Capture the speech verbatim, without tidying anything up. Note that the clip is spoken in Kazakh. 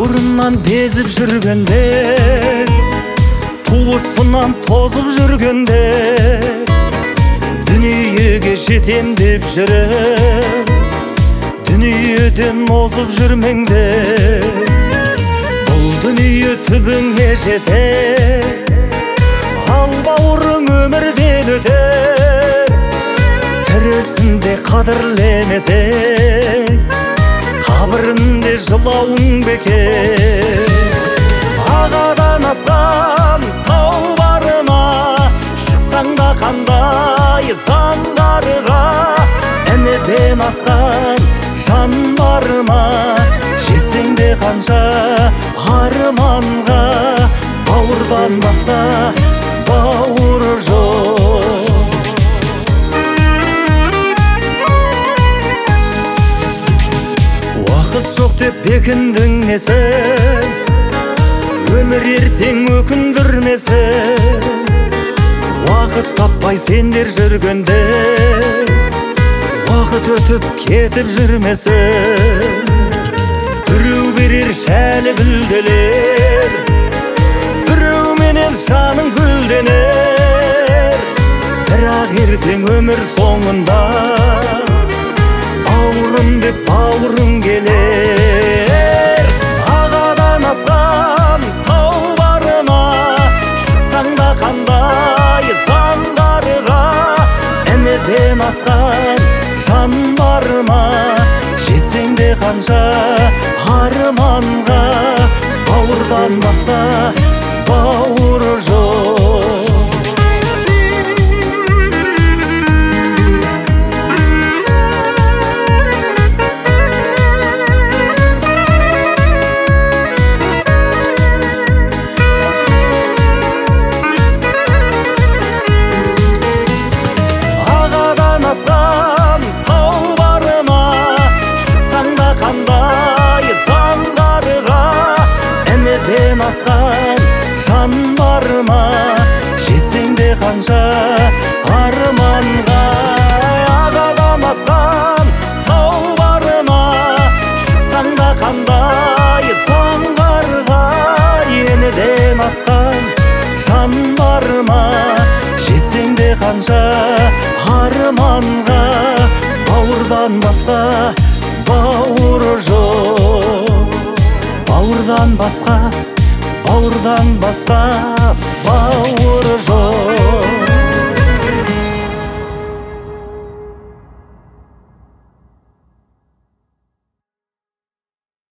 бауырынан безіп жүргенде, туысынан тозып жүргенде, дүниеге жетем деп жүріп, дүниеден озып жүрмеңде. Бұл дүние түбіңе жетер, ал бауырың өмірден өтер. Тірісінде қадірлемесең, қабірінде жылауың бекер. Ағадан асқан тау барыма, шықсаң да қандай заңдарға. Ініден асқан жан барыма, жетсең де қанша арманға. Бауырдан басқа бауыр жоқ. Уақыт жоқ деп бекіндің несін, өмір ертең өкіндірмесін. Уақыт таппай сендер жүргенде, уақыт өтіп кетіп жүрмесін. Біреу берер шәлі гүлделер, біреу менен жаның гүлденер. Бірақ ертең өмір соңында бауырым деп бауырым келер. Ағадан асқан тау барыма, шықсаң да қандай заңдарға. Ініден асқан жан барыма, жетсең де қанша арманға. Бауырдан басқа бауыр жоқ. Ініден асқан жан барыма, жетсең де қанша арманға. Ағадан асқан тау барыма, шықсаң да қандай заңғарға. Ініден асқан жан барыма, жетсең де қанша арманға. Бауырдан басқа бауыр жоқ. Бауырдан басқа, бауырдан басқа бауыр жоқ.